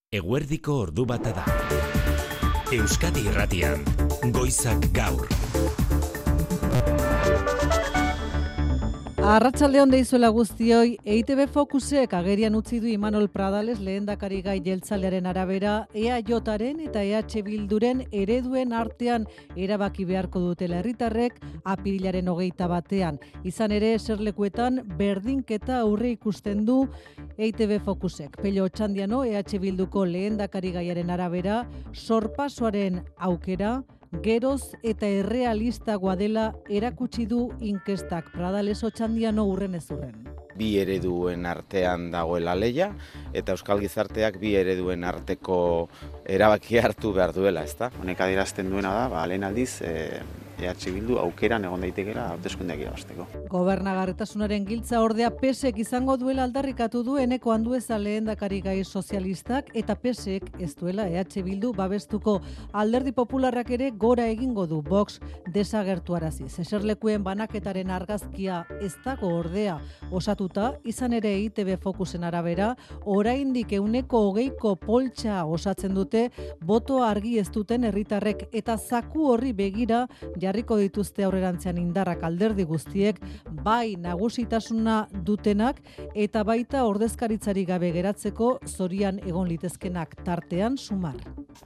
Eguerdiko ordu bata da. Euskadi Irratian, Goizak Gaur. Arratsaldeon deizuela guztioi, EITB Focusek agerian utzi du Imanol Pradales lehendakari gai jeltzalearen arabera EAJaren eta EH Bilduren ereduen artean erabaki beharko dutela herritarrek apirilaren 21. Izan ere, eserlekuetan berdinketa aurre ikusten du EITB Focusek. Pello Otxandiano, EH Bilduko lehendakari gaiaren arabera, sorpasoaren aukera geroz eta errealistagoa dela erakutsi du inkestak. Pradales Otxandiano urren ez urren. Bi ereduen artean dagoela lehia, eta euskal gizarteak bi ereduen arteko erabaki hartu behar duela, ezta? Honek adierazten duena da, lehen aldiz, EH Bildu aukeran egon daitekela hauteskundeak irabazteko. Gobernagarritasunaren giltza ordea PSek izango duela aldarrikatu du Eneko Andueza lehendakari gai sozialistak, eta PSek ez duela EH Bildu babestuko. Alderdi Popularrak ere gora egingo du Vox desagertuaraziz. Eserlekuen banaketaren argazkia ez dago ordea osatuta, izan ere EITB Focusen arabera, oraindik 20% poltsa osatzen dute boto argi ez duten herritarrek, eta zaku horri begira jarriko dituzte aurrerantzean indarrak alderdi guztiek, bai nagusitasuna dutenak eta baita ordezkaritzari gabe geratzeko zorian egon litezkenak, tartean Sumar.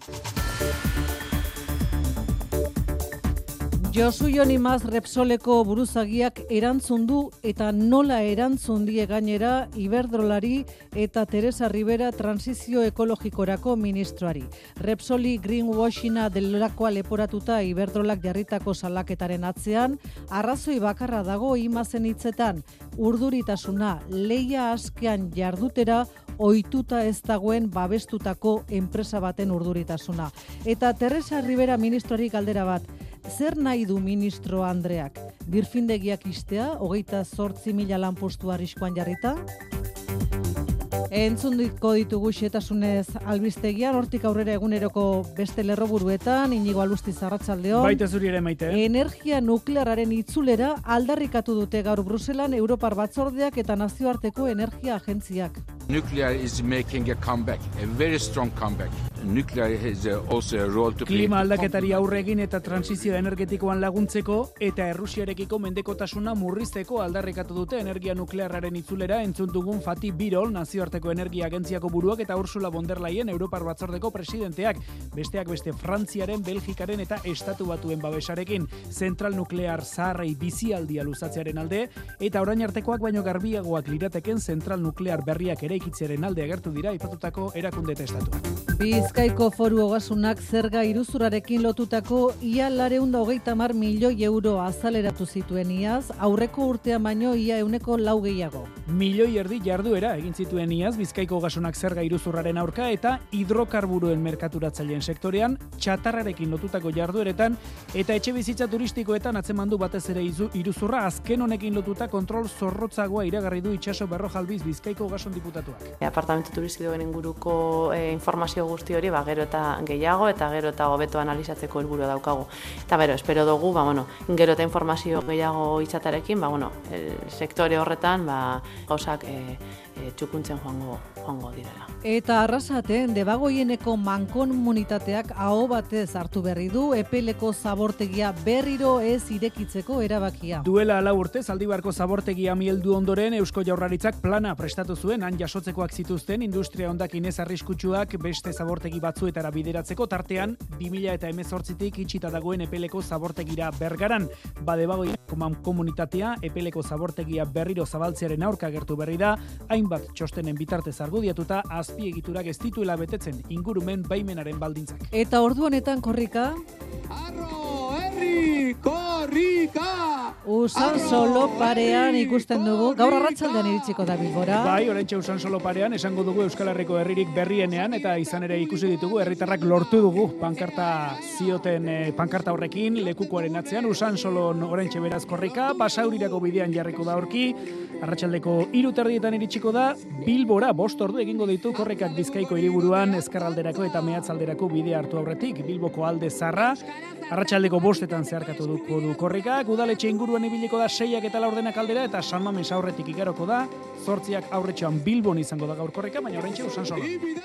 Josu Jon Imaz Repsoleko buruzagiak erantzun du eta nola erantzun die gainera Iberdrolari eta Teresa Rivera transizio ekologikorako ministroari. Repsoli greenwashinga delakoa leporatuta Iberdrolak jarritako salaketaren atzean, arrazoi bakarra dago Imazen hitzetan, urduritasuna lehia askean jardutera ohituta ez dagoen babestutako enpresa baten urduritasuna. Eta Teresa Rivera ministroari galdera bat, zer nahi du ministro Andreak? Birfindegiak istea, 28.000 lanpostu arriskuan jarrita? Entzundiko ditugu xetasunez albistegian, hortik aurrera eguneroko beste lerroburuetan, Inigo Alustiz arratsaldeon. Baita zuri ere maite. Energia nuklearraren itzulera aldarrikatu dute gaur Bruselan Europar Batzordeak eta Nazioarteko Energia Agentziak. Nuclear is making a comeback, a very strong comeback. Nuclear has also a role to play. Klima aldaketari aurre egin eta transizio energetikoan laguntzeko eta Errusiarekiko mendekotasuna murrizteko aldarrikatu dute energia nuklearraren itzulera. Entzun dugun Fatih Birol, Nazioarteko Energia Agentziako buruak, eta Ursula von der Leyen, Europar Batzordeko presidenteak, besteak beste Frantziaren, Belgikaren eta Estatu Batuen babesarekin, zentral nuklear zaharrei bizialdia luzatzearen alde, eta orain artekoak baino garbiagoak lirateken zentral nuklear berriak eraikitzearen alde agertu dira aipatutako erakunde eta estatuak. Bizkaiko Foru Ogasunak zerga iruzurarekin lotutako ia 430 milioi euro azaleratu zituen iaz, aurreko urtean baino ia 4% gehiago. Milioi erdi jarduera egin zituen iaz Bizkaiko Ogasunak zerga iruzurraren aurka eta hidrokarburuen merkaturatzaileen sektorean, txatarrarekin lotutako jardueretan eta etxebizitza turistikoetan atzemandu batez ere iruzurra. Azken honekin lotuta kontrol zorrotzagoa iragarri du Itxaso Berrojalbiz Bizkaiko Ogasun diputatuak. Apartamentu turistikoen inguruko informazio guzti hori gero eta gehiago eta gero eta hobeto analizatzeko helburua daukagu. Eta espero dugu, gero eta informazio gehiago izatearekin, sektore horretan gauzak txukuntzen joango direla. Eta Arrasaten Debagoieneko mankomunitateak aho batez hartu berri du Epeleko zabortegia berriro ez irekitzeko erabakia. Duela 4 urte Zaldibarko zabortegia mieldu ondoren Eusko Jaurlaritzak plana prestatu zuen, han jasotzekoak zituzten industria hondakinez arriskutsuak beste zabortegi batzuetara bideratzeko, tartean 2018tik itxita dagoen Epeleko zabortegira Bergaran. Debagoieneko mankomunitatea Epeleko zabortegia berriro zabaltzearen aurka agertu berri da, hainbat txostenen bitartez argudiatuta azpiegiturak ez dituela betetzen ingurumen baimenaren baldintzak. Eta ordu honetan korrika? Arro, herri, korrika! Usansolo parean ikusten dugu, gaur arratsaldean iritsiko da Bilbora. Bai, oraintxe Usansolo parean esango dugu Euskal Herriko herririk berrienean, eta izan ere ikusi ditugu herritarrak lortu dugu pankarta horrekin lekukoaren atzean. Usansolon oraintxe beraz korrika, Basaurirako bidean jarriko da aurki, arratsaldeko 3:30 iritsiko da Bilbora. 5 ordu egingo ditu korrikak Bizkaiko hiriburuan, ezkerralderako eta mehatzalderako bidea hartu aurretik, Bilboko alde zarra, arratsaldeko 5etan zeharkatu du korrikak, udaletxe inguruan ibiliko da 6ak eta 4 aldera, eta San Mames aurretik igaroko da, 8ak aurretxoan Bilbon izango da gaur korrika, baina oraintxe Usansola.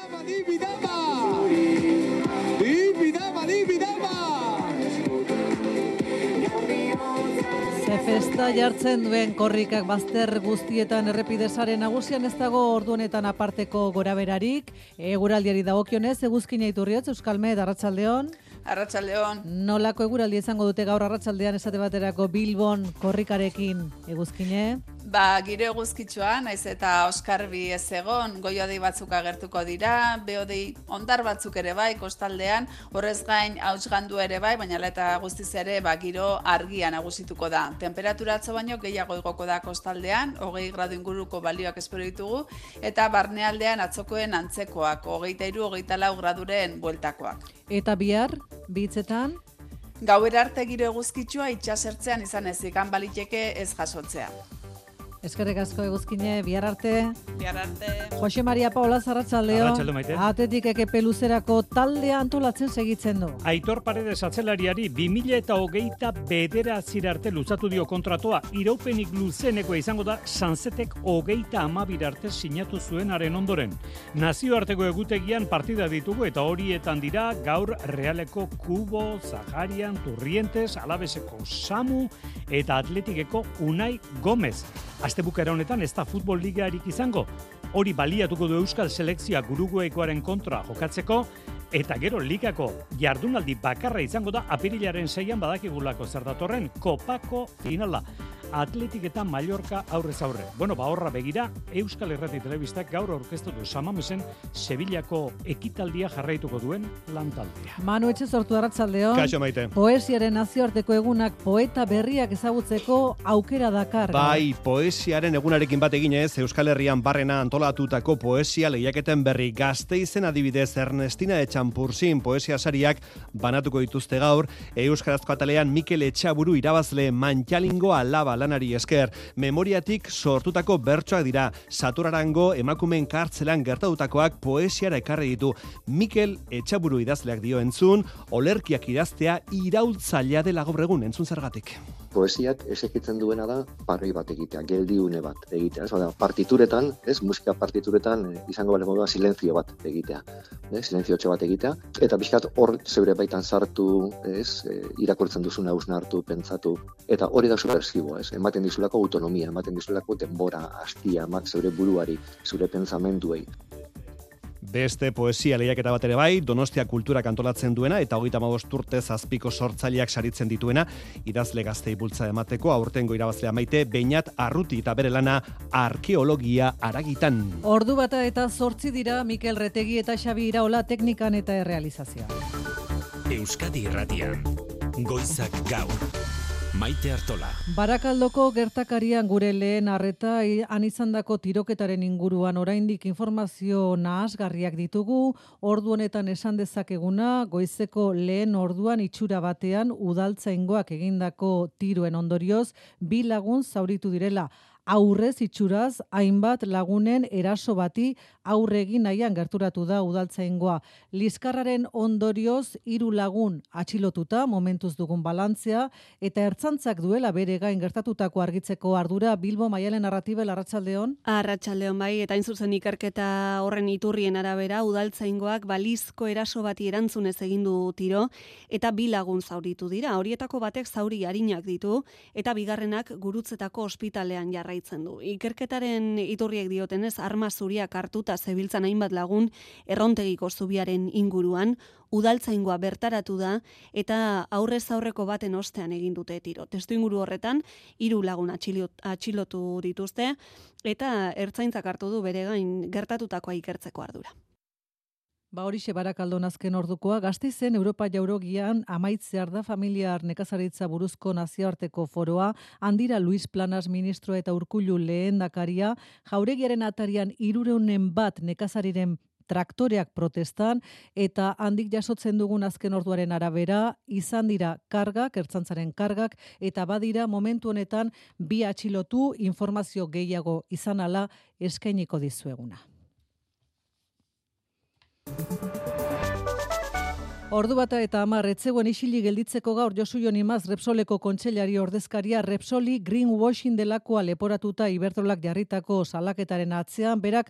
Ze festa jartzen duen korrikak bazter guztietan errepidesaren nagusian ez dago ordu honetan aparteko goraberarik. Eguraldiari dagokionez, Eguzkina Iturriotz, Euskalmet, Arratsaldeon. Arratsaldeon. Nolako eguraldi izango dute gaur arratsaldean esate baterako Bilbon korrikarekin, Eguzkine? Giro eguzkitsua, naiz eta oskarbi ez egon, goiodei batzuk agertuko dira, behodei ondar batzuk ere bai, kostaldean, horrez gain hautsgandu ere bai, baina eta guztiz ere giro argia nagusituko da. Temperatura atzo baino gehiago igoko da kostaldean, 20 gradu inguruko balioak espero ditugu, eta barnealdean atzokoen antzekoak, 23-24 graduren bueltakoak. Eta bihar, bitzetan? Gauera arte giro eguzkitsua itxasertzean izan ezik, baliteke ez jasotzea. Eskerrik asko Eguzkine, bihar arte. Bihar arte. Jose Maria Paola, arratsaldeon. Arratsalde maite. Atetik ekepe luzerako taldea antolatzen segitzen du. Aitor Paredes atzelariari 2029 arte luzatu dio kontratua. Iraupenik luzenekoa izango da Sansetek 32 arte sinatu zuenaren ondoren. Nazioarteko egutegian partida ditugu eta horietan dira gaur Realeko Kubo, Zaharian, Turrientes, Alaveseko Samu eta Atletikeko Unai Gomez. Astebukera honetan ez da futbol ligarik izango. Hori baliatuko du Euskal Selekzioak Uruguaikoaren kontra jokatzeko, eta gero ligako jardunaldi bakarra izango da apirilaren 6an badakigulako zer datorren Kopako finala. Atletik eta Mallorca aurrez aurre. Horra begira, Euskal Irrati Telebistak gaur aurkeztu du San Mamesen Sevillako ekitaldia jarraituko duen lantaldea. Manu Etxezortu, arratsaldeon. Kaixo maite. Poesiaren nazioarteko egunak poeta berriak ezagutzeko aukera dakar. Bai, poesiaren egunarekin bat eginez, Euskal Herrian barrena antolatutako poesia lehiaketen berri Gasteizen adibidez Ernestina Etxanpursin poesia sariak banatuko dituzte gaur, euskarazko atalean Mikel Etxaburu irabazle Mantxalingo Alaba lanari esker, memoriatik sortutako bertsoak dira, Saturarango emakumeen kartzelan gertatutakoak poesiara ekarri ditu. Mikel Etxaburu idazleak dio entzun, olerkiak idaztea iraultzailea dela gaur egun, entzun zergatik. Poesiak esekitzen duena da parroi bat egitea, geldiune bat egitea. Partituretan, musika partituretan izango bale modua silenzio bat egitea, silenziotxo bat egitea, eta pixkat hor zeure baitan sartu, irakurtzen duzuna hausnartu, pentsatu, eta hori da subversiboa, ematen dizulako autonomia, ematen dizulako denbora, hastia, zeure buruari, zeure pentsamenduei. Beste poesia lehiaketa bat ere bai, Donostia Kulturak antolatzen duena eta 35 urtez azpiko sortzaileak saritzen dituena, idazle gaztei bultza emateko aurtengo irabazlea Maite Beñat Arruti eta bere lana Arkeologia Aragitan. Ordu bata eta 8 dira Mikel Retegi eta Xabi Iraola teknikan eta errealizazioa. Euskadi Irratian, Goizak Gaur. Maite Artola. Barakaldoko gertakarian gure lehen arreta han izandako tiroketaren inguruan oraindik informazio nahasgarriak ditugu. Ordu honetan esan dezakeguna, goizeko lehen orduan itxura batean udaltzaingoak egindako tiroen ondorioz 2 lagun zauritu direla. Aurrez itxuraz, hainbat lagunen eraso bati aurre egin nahian gerturatu da udaltzaingoa. Liskarraren ondorioz 3 lagun atxilotuta, momentuz dugun balantzea, eta ertzantzak duela bere gain gertatutako argitzeko ardura. Bilbo, Maialen Arratibel, arratsaldeon. Arratsaldeon bai, eta zuzen ikerketa horren iturrien arabera, udaltzaingoak balizko eraso bati erantzunez egin du tiro, eta 2 lagun zauritu dira. Horietako batek zauri arinak ditu, eta bigarrenak Gurutzetako ospitalean jarraitzen du. Ikerketaren iturriek diotenez, arma zuriak hartuta zebiltzan hainbat lagun Errontegiko zubiaren inguruan, udaltzaingoa bertaratu da eta aurrez aurreko baten ostean egin dute tiro. Testuinguru horretan 3 lagun atxilotu dituzte eta ertzaintzak hartu du bere gain gertatutakoa ikertzeko ardura. Horixe Barakaldon azken ordukoa, Gasteizen Europa Jaurogian amaitzear da familiar nekazaritza buruzko nazioarteko foroa, handira Luis Planas ministro eta Urkullu lehendakaria, jauregiaren atarian 300 bat nekazariren traktoreak protestan, eta handik jasotzen dugun azken orduaren arabera, izan dira kargak, ertzaintzaren kargak, eta badira momentu honetan 2 atxilotu, informazio gehiago izan ala eskainiko dizueguna. Ordu bata eta 10 etzegoen isili gelditzeko gaur Josu Jon Imaz Repsoleko kontseilari ordezkaria Repsoli greenwashing delakoa leporatuta Iberdrolak jarritako salaketaren atzean berak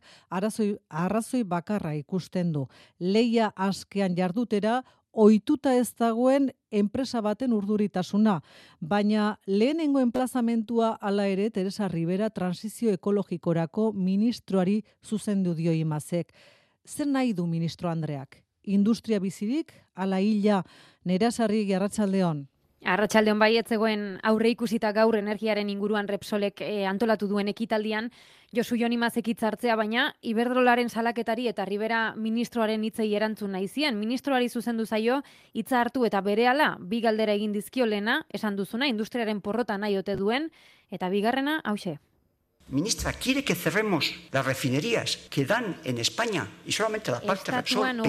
arrazoi bakarra ikusten du. Leia askean jardutera ohituta ez dagoen enpresa baten urduritasuna, baina lehenengo enplazamentua hala ere Teresa Rivera transizio ekologikorako ministroari zuzendu dio Imazek. Zer nahi du ministro Andreak? Industria bizirik, ala hila, Nerasarri Arratsaldeon. Arratsaldeon bai, etzegoen aurre ikusita gaur energiaren inguruan Repsolek antolatu duen ekitaldian, Josu Jon Imazek hitza hartzea, baina Iberdrolaren salaketari eta Rivera ministroaren hitzei erantzun nahi zien. Ministroari zuzendu zaio hitza hartu eta berehala bi galdera egin dizkio lehena, esan duzuna, industriaren porrota nahi ote duen, eta bigarrena, hauxe. Ministra, ¿quiere que cerremos las refinerías que dan en España y solamente la parte Repsol? Estatuan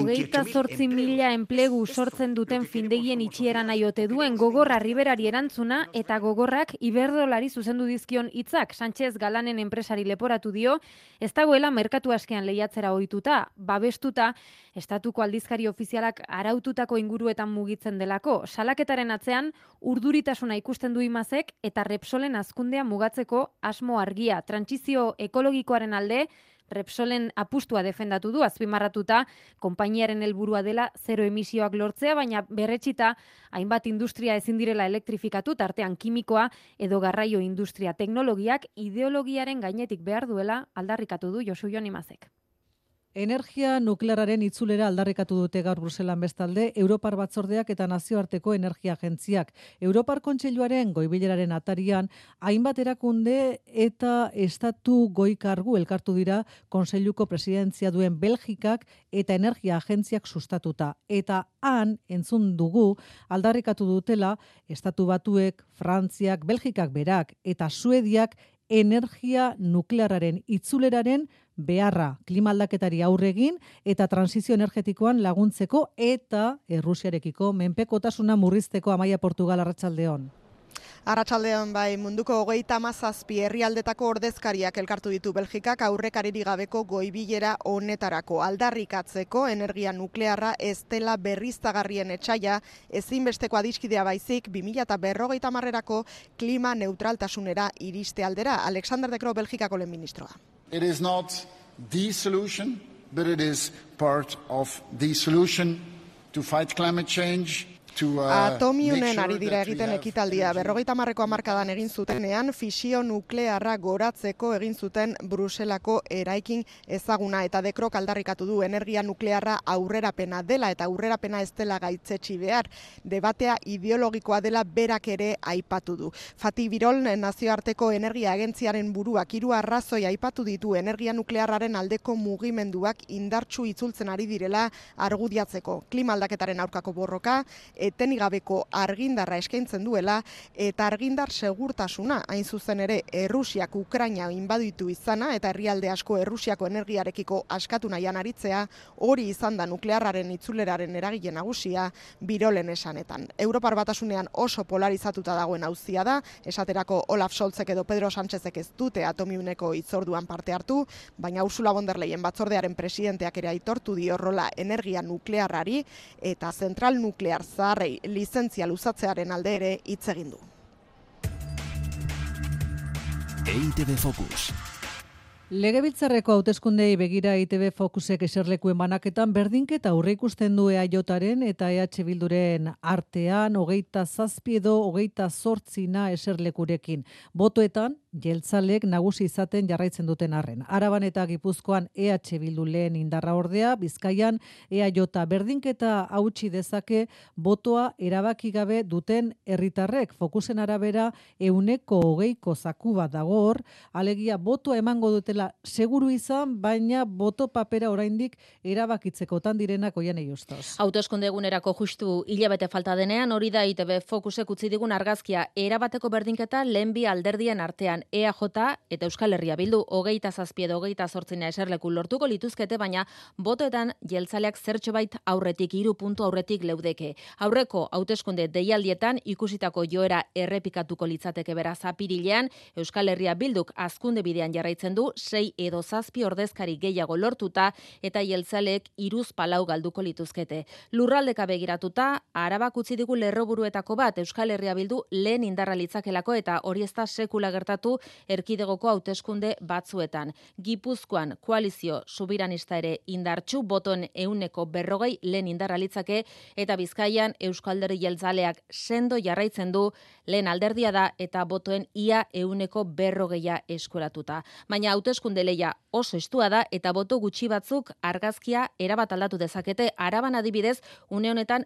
28.000 enplegu sortzen duten findegien itxiera nahi ote duen gogorra Riberari erantzuna eta gogorrak Iberdrolari zuzendu dizkion hitzak. Sánchez Galanen enpresari leporatu dio, ez dagoela merkatu askean lehiatzera ohituta, babestuta, estatuko aldizkari ofizialak araututako inguruetan mugitzen delako. Salaketaren atzean urduritasuna ikusten du Imazek eta Repsolen hazkundea mugatzeko asmo argia. Trantsizio ekologikoaren alde, Repsolen apustua defendatu du, azpimarratuta, konpainiaren helburua dela zero emisioak lortzea, baina berretsita hainbat industria ezin direla elektrifikatu, tartean kimikoa edo garraio industria teknologiak ideologiaren gainetik behar duela aldarrikatu du Josu Jon Imazek. Energia nuklearraren itzulera aldarrikatu dute gaur Bruselan bestalde Europar Batzordeak eta Nazioarteko Energia Agentziak. Europar Kontseiluaren goibileraren atarian hainbat erakunde eta estatu goikargu elkartu dira Kontseiluko presidentzia duen Belgikak eta Energia Agentziak sustatuta. Eta han entzun dugu aldarrikatu dutela estatu batuek, Frantziak, Belgikak berak eta Suediak energia nuklearraren itzuleraren beharra klima aldaketari aurre egin eta transizio energetikoan laguntzeko eta Errusiarekiko menpekotasuna murrizteko. Amaia Portugal, arratsaldeon. Arratsaldeon bai, munduko 37 herrialdetako ordezkariak elkartu ditu Belgikak aurrekaririk gabeko goibilera honetarako aldarrikatzeko energia nuklearra ez dela berriztagarrien etsaia, ezinbesteko adiskidea baizik 2050erako klima neutraltasunera iriste aldera. Alexander De Croo, Belgikako lehen ministroa. It is not the solution, but it is part of the solution to fight climate change. Atomiunen ari dira egiten ekitaldia. 50ko hamarkadan egin zutenean, fisio nuklearra goratzeko egin zuten Bruselako eraikin ezaguna eta De Crook aldarrikatu du energia nuklearra aurrerapena dela eta aurrerapena ez dela gaitzetsi behar. Debatea ideologikoa dela berak ere aipatu du. Fatih Birol, Nazioarteko Energia Agentziaren buruak 3 arrazoi aipatu ditu energia nuklearraren aldeko mugimenduak indartsu itzultzen ari direla argudiatzeko. Klima aldaketaren aurkako borroka, etenigabeko argindarra eskaintzen duela eta argindar segurtasuna, hain zuzen ere Errusiak Ukraina inbaditu izana eta herrialde asko Errusiako energiarekiko askatu nahian aritzea, hori izan da nuklearraren itzuleraren eragile nagusia Birolen esanetan. Europar Batasunean oso polarizatuta dagoen auzia da, esaterako Olaf Scholzek edo Pedro Sánchezek ez dute atomiuneko hitzorduan parte hartu, baina Ursula von der Leyen batzordearen presidenteak ere aitortu dio rola energia nuklearrari eta zentral nuklear zaharrei lizentzia luzatzearen alde ere hitz egin du. EITB Focus. Legebiltzarreko hauteskundei begira EITB Focusek eserlekuen banaketan berdinketa aurre ikusten du EAJaren eta EH Bilduren artean 27 edo 28 eserlekurekin. Botoetan jeltzalek nagusi izaten jarraitzen duten arren. Araban eta Gipuzkoan EH Bildu lehen indarra ordea, Bizkaian EAJ berdinketa hautsi dezake botoa erabaki gabe duten herritarrek. Fokusen arabera 120ko zaku bat dago hor, alegia botoa emango dutela seguru izan, baina boto papera oraindik erabakitzekotan direnak Oianei Justos. Hauteskunde egunerako justu hilabete falta denean, hori da EITB Focusek utzi digun argazkia, erabateko berdinketa lehen bi alderdien artean. EAJ eta Euskal Herria Bildu 27 edo 28 eserleku lortuko lituzkete, baina botoetan jeltzaleak zertxobait aurretik, 3 puntu aurretik leudeke. Aurreko hauteskunde deialdietan ikusitako joera errepikatuko litzateke beraz apirilean, Euskal Herria Bilduk hazkunde bidean jarraitzen du 6 edo 7 ordezkari gehiago lortuta eta jeltzaleek 3-4 galduko lituzkete. Lurraldeka begiratuta, Arabak utzi digu lerroburuetako bat Euskal Herria Bildu lehen indarra litzakelako eta hori ez da sekula gertatu erkidegoko hauteskunde batzuetan. Gipuzkoan koalizio sobiranista ere indartsu, botoen 140 lehen indarra litzake eta Bizkaian Euskal Alderdi Jeltzaleak sendo jarraitzen du, lehen alderdia da eta botoen ia 140 eskuratuta. Baina hauteskunde lehia oso estua da eta boto gutxi batzuk argazkia erabat aldatu dezakete. Araban adibidez, une honetan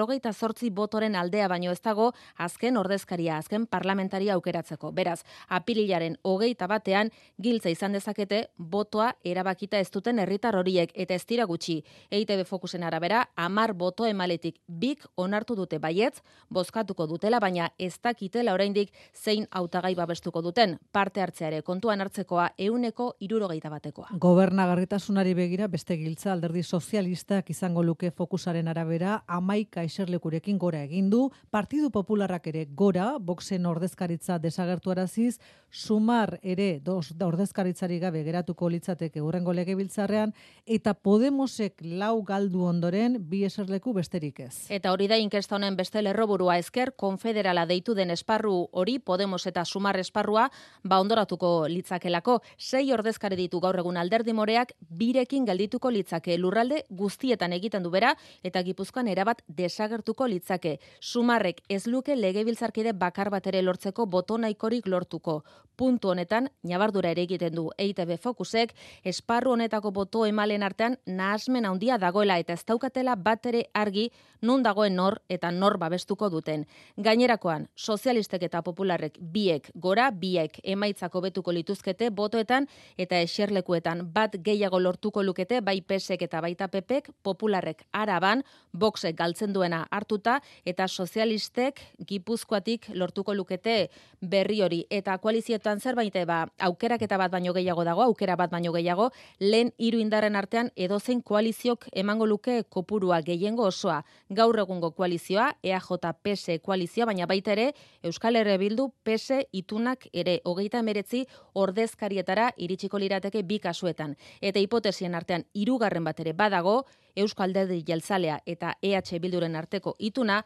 58 botoren aldea baino ez dago azken ordezkaria, azken parlamentaria aukeratzeko. Beraz, apirilaren 21ean giltza izan dezakete botoa erabakita ez duten herritar horiek eta ez dira gutxi. EITB Fokusen arabera 10 boto emaletik 2 onartu dute baietz, bozkatuko dutela, baina ez dakitela oraindik zein hautagai babestuko duten. Parte hartzeare kontuan hartzekoa 161-ekoa. Gobernagarritasunari begira beste giltza Alderdi Sozialistak izango luke Fokusaren arabera 11 eserlekurekin gora egin du, Partidu Popularrak ere gora, Voxen ordezkaritza desagertuaraziz, Sumar ere ordezkaritzari gabe geratuko litzateke hurrengo legebiltzarrean eta Podemosek 4 galdu ondoren 2 eserleku besterik ez. Eta hori da inkesta honen beste lerroburua, Ezker konfederala deitu den esparru hori, Podemos eta Sumar esparrua, ondoratuko litzakelako. 6 ordezkari ditu gaur egun Alderdi Moreak, 2rekin geldituko litzake. Lurralde guztietan egiten du bera eta Gipuzkoan erabat desagertuko litzake. Sumarrek ez luke legebiltzarkide bakar bat ere lortzeko boto nahikorik lortuko. Puntu honetan, nabardura ere egiten du EITB Fokusek, esparru honetako boto emalen artean nahasmen handia dagoela eta ez daukatela bat ere argi nun dagoen nor eta nor babestuko duten. Gainerakoan, sozialistek eta popularrek biek gora, biek emaitzako betuko lituzkete botoetan eta eserlekuetan bat gehiago lortuko lukete, bai PSek eta baita PPek, popularrek Araban, Voxek galtzen duena hartuta eta sozialistek Gipuzkoatik lortuko lukete berri hori. Eta koalizioetan zerbait aukeraketa bat baino gehiago dago, aukera bat baino gehiago, lehen 3 indarren artean edozein koaliziok emango luke kopurua gehiengo osoa. Gaur egungo koalizioa, EAJ-PS koalizioa, baina baita ere Euskal Herria Bildu PS itunak ere 39 ordezkarietara iritsiko lirateke 2 kasuetan. Eta hipotesien artean 3. bat ere badago, Euskal Alderdi Jeltzalea eta EH Bilduren arteko ituna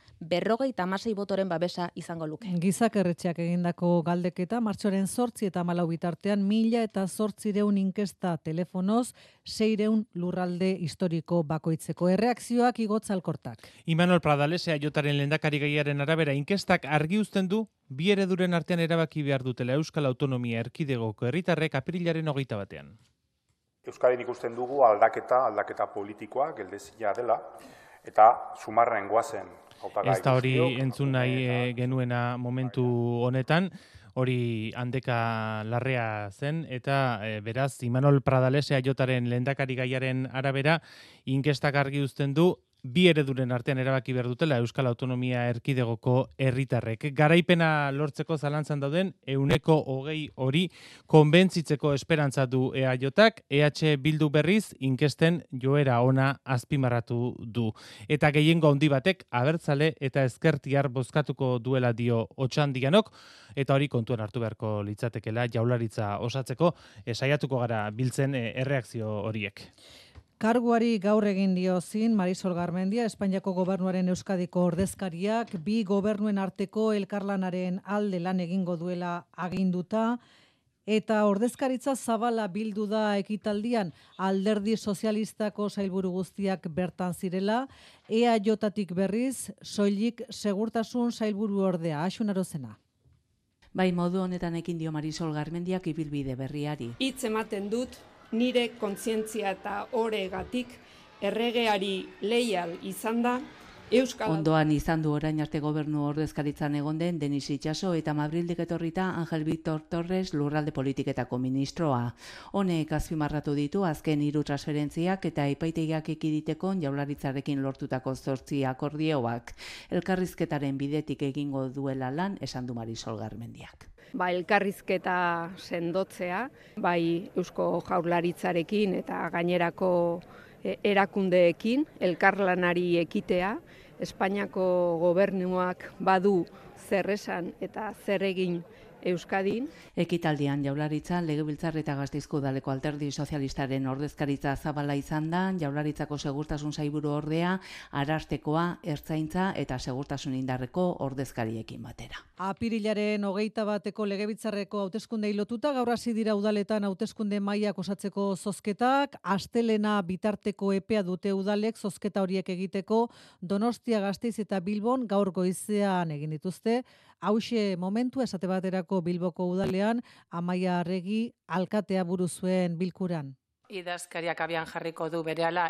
56 botoren babesa izango luke. Gizakerretxeak egindako galdeketa martxoaren 8 eta 14 bitartean 1008 inkesta telefonoz, 600 lurralde historiko bakoitzeko. Erreakzioak igotz alkortak. Imanol Pradales EAJaren lehendakari gaiaren arabera inkestak argi uzten du 2 ereduren artean erabaki behar dutela Euskal Autonomia Erkidegoko herritarrek apirilaren 21ean. Euskadin ikusten dugu aldaketa politikoa geldezina dela eta Sumarren goazen hautagai. Ez da hori entzun nahi genuena momentu honetan, hori Handeka Larrea zen eta beraz Imanol Pradales EAJaren lehendakari gaiaren arabera inkestak argi uzten du 2 ereduren artean erabaki behar dutela Euskal Autonomia Erkidegoko herritarrek. Garaipena lortzeko zalantzan dauden 120 hori konbentzitzeko esperantza du EAJak, EH Bildu berriz inkesten joera ona azpimarratu du. Eta gehiengo handi batek abertzale eta ezkertiar bozkatuko duela dio Otxandianok, eta hori kontuan hartu beharko litzatekela Jaurlaritza osatzeko, saiatuko gara biltzen erreakzio horiek. Karguari gaur egin diozin Marisol Garmendia, Espainiako gobernuaren Euskadiko ordezkariak, 2 gobernuen arteko elkarlanaren alde lan egingo duela aginduta, eta ordezkaritza zabala bildu da ekitaldian, Alderdi Sozialistako sailburu guztiak bertan zirela, EAJtik berriz, soilik segurtasun sailburu ordea, Axun Arozena. Bai, modu honetan ekin dio Marisol Garmendiak ibilbide berriari. Hitz ematen dut, nire kontzientzia eta oregatik erregeari leial izan da, Ondoan izan du orain arte gobernu ordezkaritzan egon den Denis Itxaso eta Madrildik etorrita Angel Victor Torres lurralde politiketako ministroa. Honek azpimarratu ditu azken 3 transferentziak eta epaitegiak ekiditeko Jaurlaritzarekin lortutako 8 akordioak. Elkarrizketaren bidetik egingo duela lan esan du Marisol Garmendiak. Elkarrizketa sendotzea, bai Eusko Jaurlaritzarekin eta gainerako erakundeekin, elkarlanari ekitea, Espainiako gobernuak badu zer esan eta zer egin Euskadin. Ekitaldian Jaurlaritza, Legebiltzar eta Gasteizko Udaleko Alderdi Sozialistaren ordezkaritza zabala izan da, Jaurlaritzako Segurtasun Sailburu ordea, Arartekoa, Ertzaintza eta Segurtasun Indarreko ordezkariekin batera. Apirilaren 21eko Legebiltzarreko hauteskundei lotuta gaur hasi dira udaletan hauteskunde mailak osatzeko zozketak, astelena bitarteko epea dute udalek zozketa horiek egiteko, Donostia, Gasteiz eta Bilbon gaur goizean egin dituzte. Hauxe momentu esate baterako Bilboko udalean Amaia Arregi alkatea buru zuen bilkuran. Idazkariak abian jarriko du berehala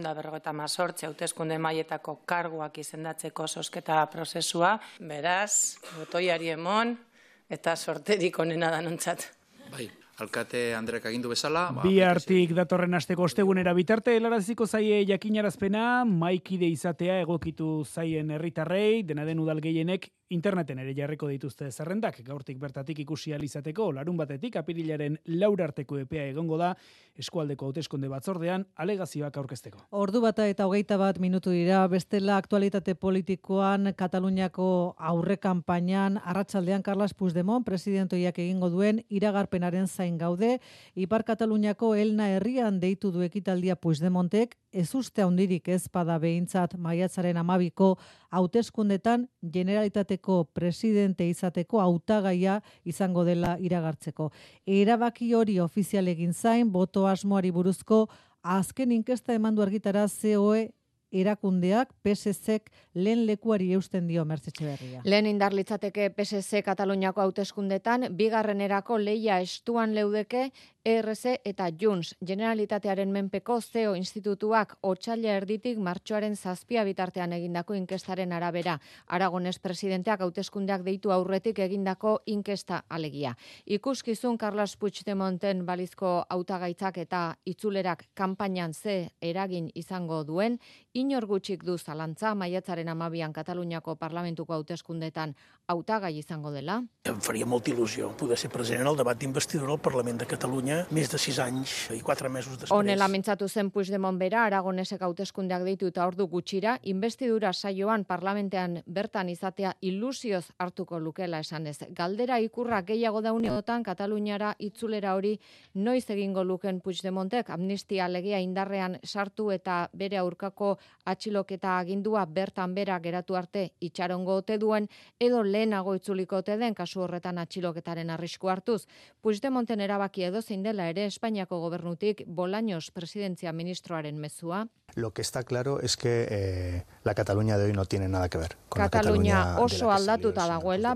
358 hauteskunde mailetako karguak izendatzeko zozketa prozesua. Beraz, botoiari emon eta sorterik onena danontzat. Bai. Alkate Andreak agindu bezala. Bihartik datorren asteko ostegunera bitarte helaraziko zaie jakinarazpena, maikide izatea egokitu zaien herritarrei, dena den udal gehienek interneten ere jarriko dituzte zerrendak, gaurtik bertatik ikusi ahal izateko, larun batetik apirilaren 4 arteko epea egongo da, eskualdeko hauteskunde batzordean alegazioak aurkezteko. Ordu bata eta 21 minutu dira, bestela aktualitate politikoan Kataluniako aurre kanpainan arratsaldean Carles Puigdemont presidentoiak egingo duen iragarpenaren zain gaude, Ipar Kataluniako Elna herrian deitu du ekitaldia Puigdemontek, ez uste handirik ez bada behintzat maiatzaren 12ko hauteskundetan Generalitateko presidente izateko hautagaia izango dela iragartzeko. Erabaki hori ofizial egin zain, boto asmoari buruzko azken inkesta emandu argitara COE erakundeak PSZ lehen lekuari eusten dio Mertxe Etxeberria. Lehen indar litzateke PSZ Kataluniako hauteskundetan, bigarrenerako lehia estuan leudeke ERC eta Junts, Generalitatearen menpeko CEO institutuak otsaila erditik martxoaren 7 bitartean egindako inkestaren arabera. Aragones presidenteak hauteskundeak deitu aurretik egindako inkesta alegia. Ikuskizun Carles Puigdemonten balizko hautagaitzak eta itzulerak kanpainan ze eragin izango duen, inor gutxik du zalantza maiatzaren 12an Kataluniako parlamentuko hauteskundetan hautagai izango dela. Em faria molta il·lusió poder ser present en el debat d'investidura al Parlament de Catalunya més de 6 anys i 4 mesos després. Honela mintzatu zen Puigdemont bera, Aragonesek hauteskundeak deitu eta ordu gutxira, investidura saioan parlamentean bertan izatea ilusioz hartuko lukela esanez. Galdera ikurra gehiago dauneotan Kataluniara itzulera hori noiz egingo luken Puigdemontek amnistia legea indarrean sartu eta bere aurkako atxiloketa agindua bertan bera geratu arte itxarongo ote duen edo lehenago itzuliko ote den kasu horretan atxiloketaren arrisku hartuz. Puigdemonten erabaki edozein dela ere Espainiako gobernutik Bolaños presidentzia ministroaren mezua. Lo que está claro es que la Cataluña de hoy no tiene nada que ver con Katalunia la Cataluña oso aldatuta dagoela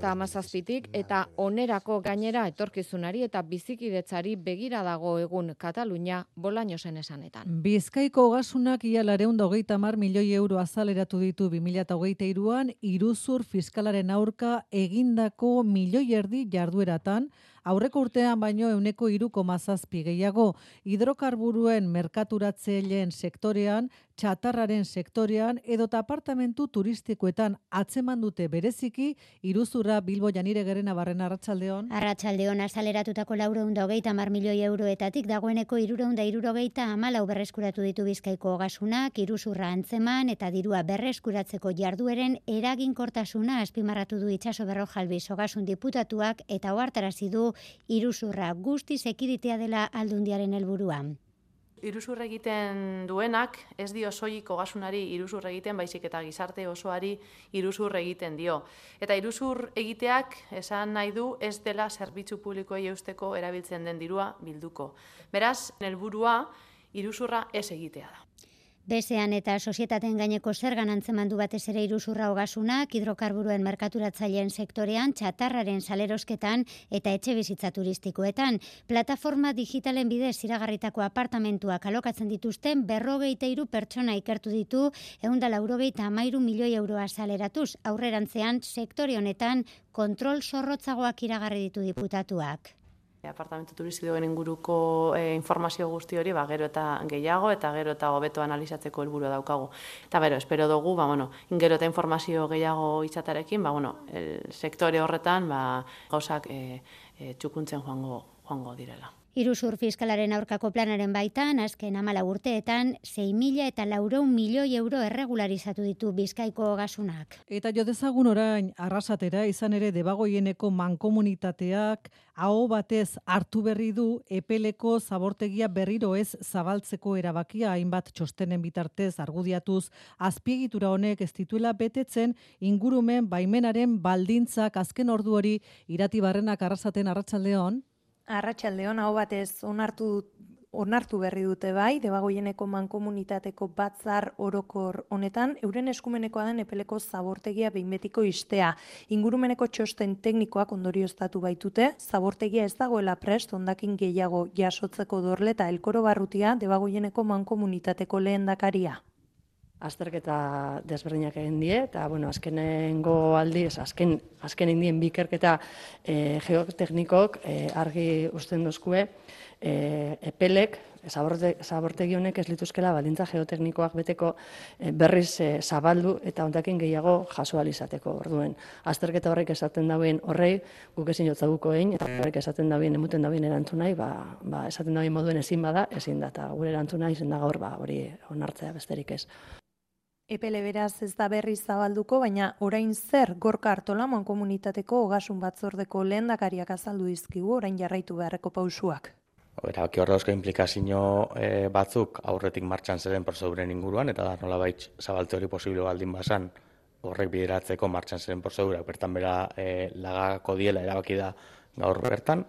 2017tik eta onerako gainera etorkizunari eta bizikidetzari begira dago egun Katalunia Bolañosen esanetan. Bizkaiko ogasunak ia 230 milioi euro azaleratu ditu 2023an iruzur fiskalaren aurka egindako 1,5 milioi jardueratan, aurreko urtean baino 3,7 gehiago, hidrokarburuen merkaturatzaileen sektorean, txatarraren sektorean edota apartamentu turistikoetan atzeman dute bereziki iruzurra. Bilbo Janire Gerena Barrena, arratsaldeon. Arratsaldeon, azaleratutako 430 milioi euroetatik dagoeneko 374 berreskuratu ditu Bizkaiko ogasunak, iruzurra antzeman eta dirua berreskuratzeko jardueren eraginkortasuna azpimarratu du Itxaso Berrojalbiz ogasun diputatuak eta ohartarazi du iruzurra guztiz ekiditea dela Aldundiaren helburua. Iruzur egiten duenak ez dio soilik ogasunari iruzur egiten, baizik eta gizarte osoari iruzur egiten dio. Eta iruzur egiteak esan nahi du ez dela zerbitzu publikoei eusteko erabiltzen den dirua bilduko. Beraz, helburua iruzurra ez egitea da. Besean eta sozietateen gaineko zergan antzemandu batez ere iruzurra ogasunak, hidrokarburuen merkaturatzaileen sektorean, txatarraren salerosketan eta etxebizitza turistikoetan. Plataforma digitalen bidez iragarritako apartamentuak alokatzen dituzten 43 pertsona ikertu ditu 193 milioi euroa saleratuz. Aurrerantzean sektore honetan kontrol zorrotzagoak iragarri ditu diputatuak. Apartamentu turistikoen inguruko informazio guzti hori gero eta gehiago eta gero eta hobeto analizatzeko helburua daukagu. Eta espero dugu, gero eta informazio gehiago izatearekin, sektore horretan gauzak txukuntzen joango direla. Iruzur fiskalaren aurkako planaren baitan, azken 14 urteetan, 6.400 milioi euro erregularizatu ditu Bizkaiko ogasunak. Eta jo dezagun orain Arrasatera izan ere Debagoieneko mankomunitateak aho batez hartu berri du epeleko zabortegia berriro ez zabaltzeko erabakia hainbat txostenen bitartez argudiatuz azpiegitura honek ez dituela betetzen ingurumen baimenaren baldintzak azken ordu hori Iratibarrenak Arrasaten Arratsaldeon. Arratsaldeon aho batez onartu berri dute bai, Debagoieneko mankomunitateko batzar orokor honetan, euren eskumenekoa den epeleko zabortegia behin betiko istea. Ingurumeneko txosten teknikoak ondorioztatu baitute, zabortegia ez dagoela prest hondakin gehiago jasotzeko dorleta elkoro barrutia Debagoieneko mankomunitateko lehendakaria. Azterketa desberdinak egin die, eta azkenengo aldiz, azken indien bikerketa geoteknikok argi usten dozkue, epelek, zabortegi honek ez lituzkela baldintza geoteknikoak beteko berriz zabaldu eta hondakin gehiago jaso alizateko. Orduen, azterketa horrek esaten dauen horrei, guk ezin jotzaguko egin, eta horrek esaten dauen, emuten dauen erantzunai, esaten dauen moduen ezin bada, ezin da, eta gure erantzunai izan da gaur, hori onartzea besterik ez. Epele beraz ez da berriz zabalduko, baina orain zer Gorka Artola mankomunitateko ogasun batzordeko lehendakariak azaldu dizkigu orain jarraitu beharreko pausuak. Erabaki hor dauzka implikazio batzuk aurretik martxan ziren prozeduren inguruan, eta da nolabait zabaltze hori posible baldin bazan horrek bideratzeko martxan ziren prozedurak bertan bera lagako diela erabaki da gaur bertan,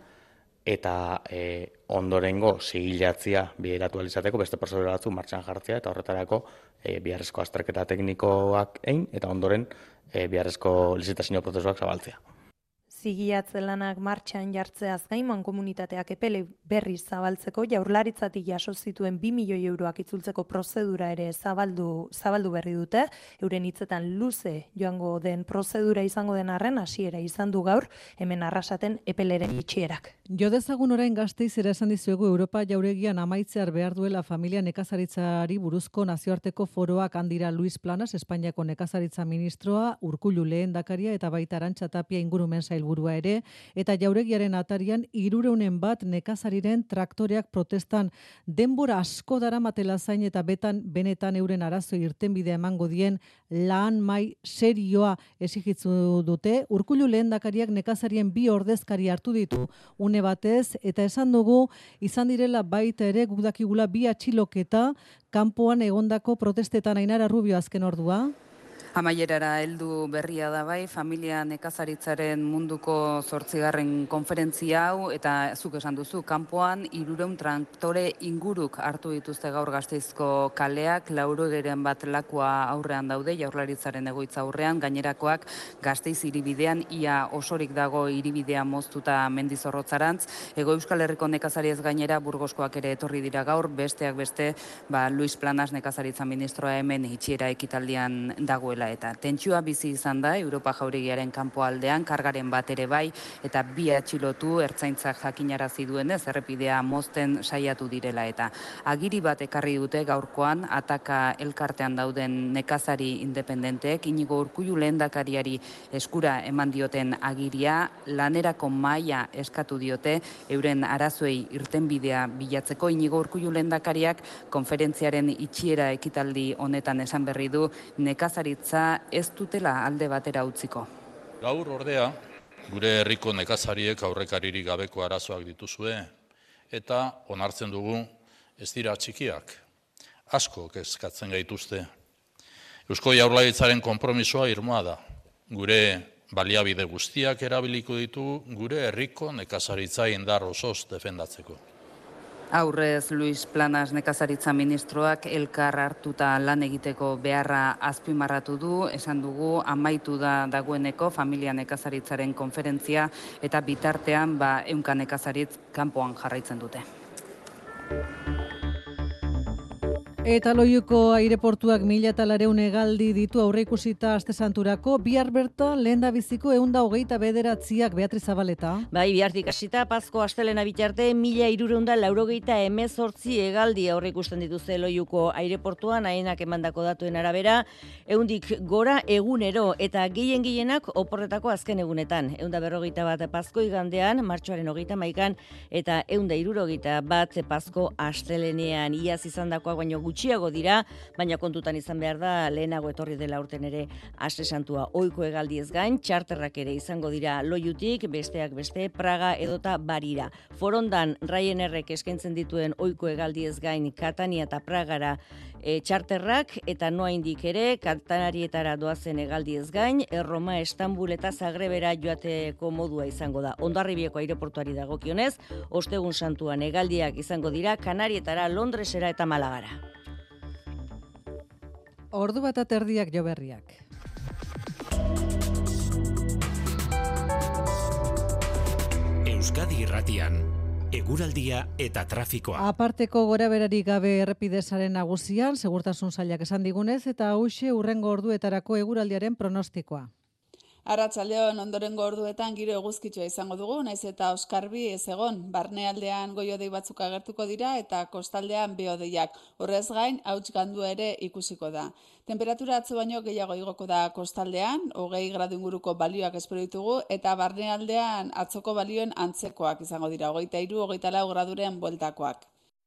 eta ondorengo sigilatzia bideratu alizateko beste prozedura batzuk martxan jartzea eta horretarako biharrezko azterketa teknikoak egin eta ondoren biharrezko lizitazio prozesuak zabaltzea. Zigilatze lanak martxan jartzeaz gain mankomunitateak epele berriz zabaltzeko Jaurlaritzatik jaso zituen 2 milioi euroak itzultzeko prozedura ere zabaldu berri dute. Euren hitzetan luze joango den prozedura izango den arren hasiera izan du gaur hemen Arrasaten epeleren itxierak. Jo dezagun orain Gasteizera esan dizuegu Europa jauregian amaitzear behar duela familia nekazaritzari buruzko nazioarteko foroak handira Luis Planas, Espainiako nekazaritza ministroa, Urkullu lehendakaria eta baita Arantxa Tapia ingurumen sailburua ere, eta jauregiaren atarian 300 bat nekazariren traktoreak protestan denbora asko daramatela zain eta benetan euren arazo irtenbidea emango dien lan mai serioa esigitzu dute. Urkullu lehendakariak nekazarien 2 ordezkari hartu ditu une batez, eta esan dugu izan direla baita ere guk dakigula 2 atxiloketa kanpoan egondako protestetan. Ainara Rubio azken ordua. Amaierara heldu berria da bai, familia nekazaritzaren munduko 8. konferentzia hau, eta zuk esan duzu, kanpoan 300 traktore inguruk hartu dituzte gaur Gasteizko kaleak, 400 bat lakua aurrean daude, Jaurlaritzaren egoitza aurrean, gainerakoak Gasteiz hiribidean ia osorik dago hiribidea moztuta Mendizorrotzarantz, Hego Euskal Herriko nekazariez gainera Burgoskoak ere etorri dira gaur, besteak beste, Luis Planas nekazaritza ministroa hemen itxiera ekitaldian dagoela. Eta tentsioa bizi izan da Europa jauregiaren kanpoaldean, kargaren bat ere bai, eta 2 atxilotu ertzaintzak jakinarazi duenez errepidea mozten saiatu direla. Eta agiri bat ekarri dute gaurkoan, Ataka elkartean dauden nekazari independenteek, Inigo Urkullu lehendakariari eskura eman dioten agiria, lanerako mahaia eskatu diote, euren arazoei irtenbidea bilatzeko. Inigo Urkullu lehendakariak konferentziaren itxiera ekitaldi honetan esan berri du, nekazaritza ez dutela alde batera utziko. Gaur ordea, gure herriko nekazariek aurrekaririk gabeko arazoak dituzue, eta onartzen dugu ez dira txikiak. Asko kezkatzen gaituzte. Eusko Jaurlaritzaren konpromisoa irmoa da. Gure baliabide guztiak erabiliko ditu gure herriko nekazaritza indar osoz defendatzeko. Aurrez Luis Planas nekazaritza ministroak elkar hartuta lan egiteko beharra azpimarratu du, esan dugu amaitu dagoeneko familia nekazaritzaren konferentzia eta bitartean ehunka nekazaritz kanpoan jarraitzen dute. Eta Loiuko aireportuak 1.400 hegaldi ditu aurreikusita astesanturako, bihar bertan lehendabiziko 129 Beatriz Zabaleta. Bai, bihartik hasita Pasko astelena bitarte 1.318 hegaldi aurreikusten dituzte Loiuko aireportuan, haienak emandako datuen arabera, 100 gora egunero eta gehienak oporretako azken egunetan. 151 Pasko igandean, martxoaren 31 eta 161 Pasko astelenean. Iaz izandakoak baino gutxiago dira, baina kontutan izan behar da lehenago etorri dela urten ere Aste Santua ohiko hegaldiez gain, txarterrak ere izango dira Loiutik, besteak beste Praga edota Barira. Forondan Ryanerrek eskaintzen dituen ohiko hegaldiez gain Katania eta Pragara txarterrak eta noaindik ere Katanarietara doazen hegaldiez gain, Roma, Estambul eta Zagrebera joateko modua izango da. Hondarribiako aireportuari dagokionez, ostegun santuan hegaldiak izango dira Kanarietara, Londresera eta Malagara. 1:30 jo berriak. Euskadi Irratian, eguraldia eta trafikoa. Aparteko goraberarik gabe errepidesaren nagusian, segurtasun sailak esan digunez, eta hauxe hurrengo orduetarako eguraldiaren pronostikoa. Arratsaldeon ondorengo orduetan giro eguzkitsua izango dugu, naiz eta oskarbi ez egon, barnealdean goi-hodei batzuk agertuko dira eta kostaldean behodeiak. Horrez gain, hauts gandua ere ikusiko da. Temperatura atzo baino gehiago igoko da kostaldean, 20 gradu inguruko balioak espero ditugu eta barnealdean atzoko balioen antzekoak izango dira, 23-24 graduren bueltakoak.